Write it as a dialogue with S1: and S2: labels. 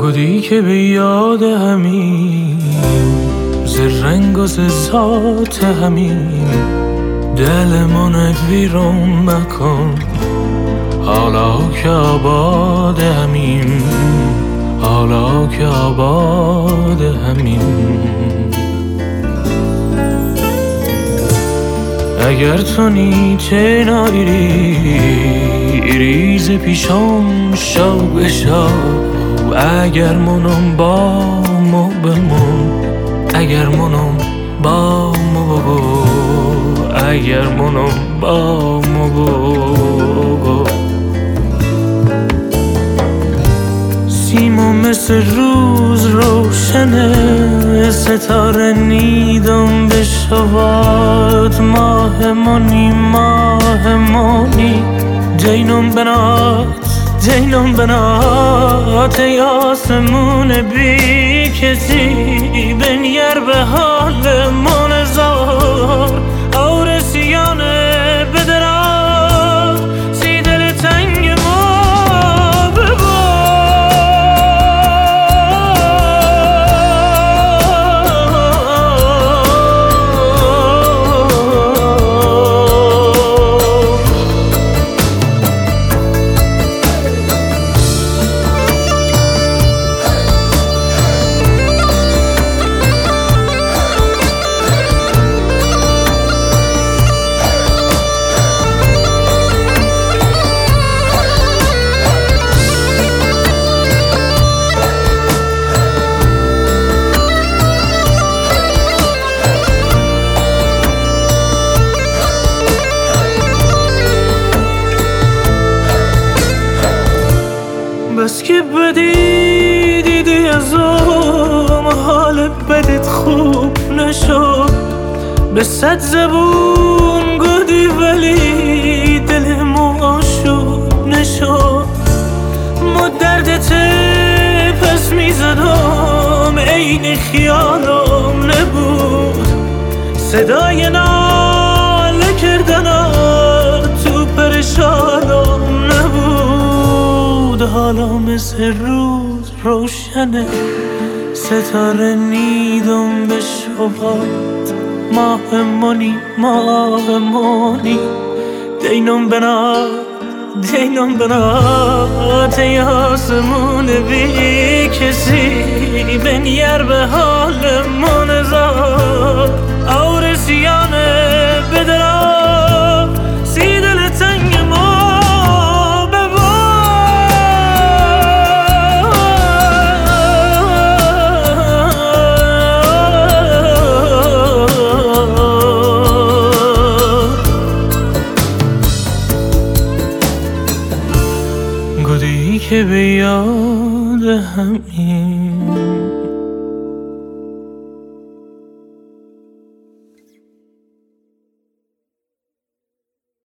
S1: گودی که به یاد همین ز رنگ و ز ذات همین دل من ویرون مکن حالا که آباد همین حالا که آباد همین اگر تو نیچه نایری ز پیشم شو بشو اگر منم با مو بمون اگر منم با مو اگر منم با مو سیمو مثل روز روشنه ستاره نیدم بشواد ماه مانی جینم بنات ای آسمون بی کسی بنگر به حال من زار آرسیانه بدرا سی دل تنگ ما ببار بس که بدی دیدی ازم حال بدت خوب نشد به 100 زبون گودی ولی دلمو آشوب نشد ما دردت پس میزدم عین خیالم نبود صدای ناله کردنات تو پرشانم نبود حالا مثل روز روشنه ستاره نیدم به شبات ماه مانی دینم بنات ای آسمون بی کسی بنیر به حال من زار آرسیانه بدرا سی دل تنگ ما گودی که به یاد همین